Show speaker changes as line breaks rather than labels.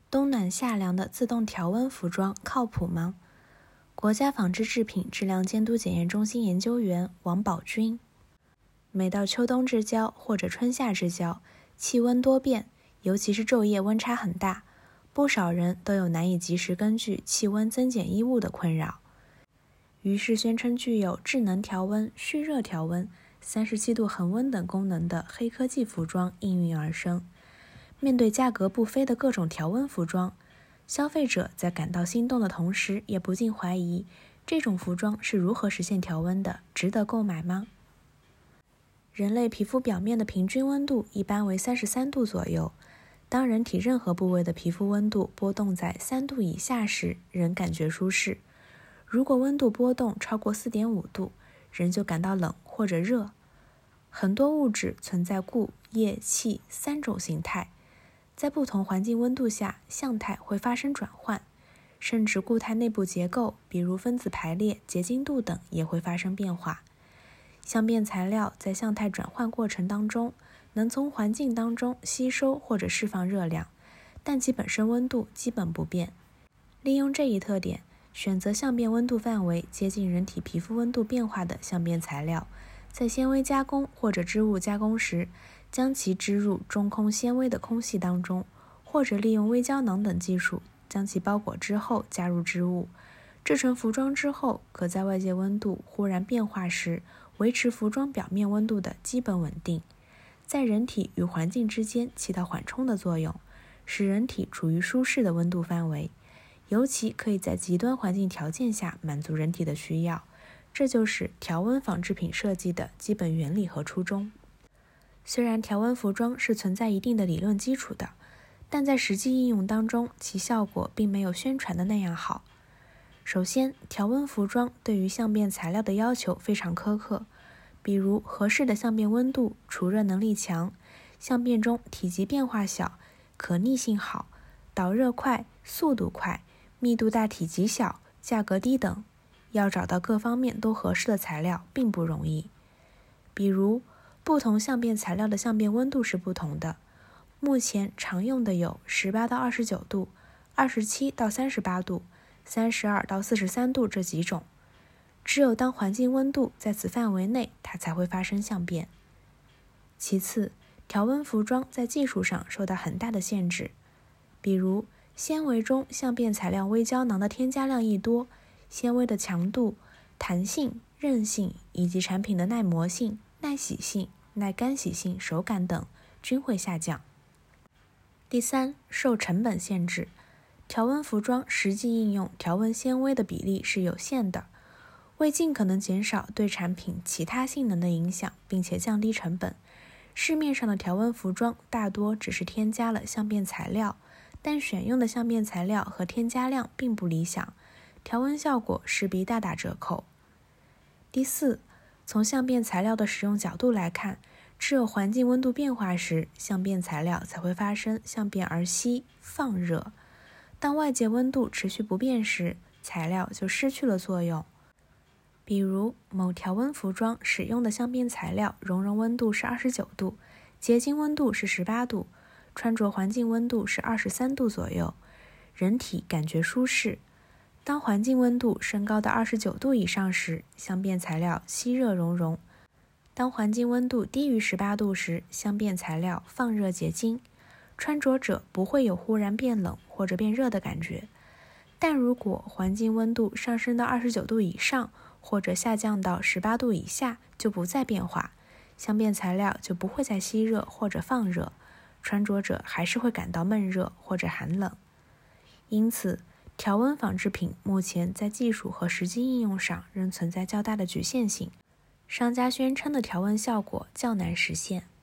冬暖夏凉的自动调温服装靠谱吗？国家纺织制品质量监督检验中心研究员王宝军。每到秋冬之交或者春夏之交，气温多变，尤其是昼夜温差很大，不少人都有难以及时根据气温增减衣物的困扰。于是宣称具有智能调温、蓄热调温、37度恒温等功能的黑科技服装应运而生。面对价格不菲的各种调温服装，消费者在感到心动的同时，也不禁怀疑这种服装是如何实现调温的，值得购买吗？人类皮肤表面的平均温度一般为33度左右，当人体任何部位的皮肤温度波动在3度以下时，人感觉舒适。如果温度波动超过 4.5 度，人就感到冷或者热。很多物质存在固、液、气3种形态，在不同环境温度下，相态会发生转换，甚至固态内部结构，比如分子排列、结晶度等也会发生变化。相变材料在相态转换过程当中，能从环境当中吸收或者释放热量，但其本身温度基本不变。利用这一特点，选择相变温度范围接近人体皮肤温度变化的相变材料，在纤维加工或者织物加工时，将其织入中空纤维的空隙当中，或者利用微胶囊等技术将其包裹之后加入织物。制成服装之后，可在外界温度忽然变化时，维持服装表面温度的基本稳定，在人体与环境之间起到缓冲的作用，使人体处于舒适的温度范围，尤其可以在极端环境条件下满足人体的需要。这就是调温纺织品设计的基本原理和初衷。虽然调温服装是存在一定的理论基础的，但在实际应用当中，其效果并没有宣传的那样好。首先，调温服装对于相变材料的要求非常苛刻，比如合适的相变温度、除热能力强、相变中体积变化小、可逆性好、导热快、速度快、密度大、体积小、价格低等。要找到各方面都合适的材料并不容易。比如，不同相变材料的相变温度是不同的，目前常用的有18到29度、27到38度、32到43度这几种。只有当环境温度在此范围内，它才会发生相变。其次，调温服装在技术上受到很大的限制，比如纤维中相变材料微胶囊的添加量一多，纤维的强度、弹性、韧性以及产品的耐磨性、耐洗性、耐干洗性、手感等均会下降。第三，受成本限制，调温服装实际应用调温纤维的比例是有限的。为尽可能减少对产品其他性能的影响，并且降低成本，市面上的调温服装大多只是添加了相变材料，但选用的相变材料和添加量并不理想，调温效果势必大打折扣。第四，从相变材料的使用角度来看，只有环境温度变化时，相变材料才会发生相变而吸、放热。当外界温度持续不变时，材料就失去了作用。比如，某调温服装使用的相变材料熔融温度是29度，结晶温度是18度，穿着环境温度是23度左右，人体感觉舒适。当环境温度升高到29度以上时，相变材料吸热熔融；当环境温度低于18度时，相变材料放热结晶。穿着者不会有忽然变冷或者变热的感觉。但如果环境温度上升到29度以上，或者下降到18度以下，就不再变化，相变材料就不会再吸热或者放热，穿着者还是会感到闷热或者寒冷。因此，调温纺织品目前在技术和实际应用上仍存在较大的局限性，商家宣称的调温效果较难实现。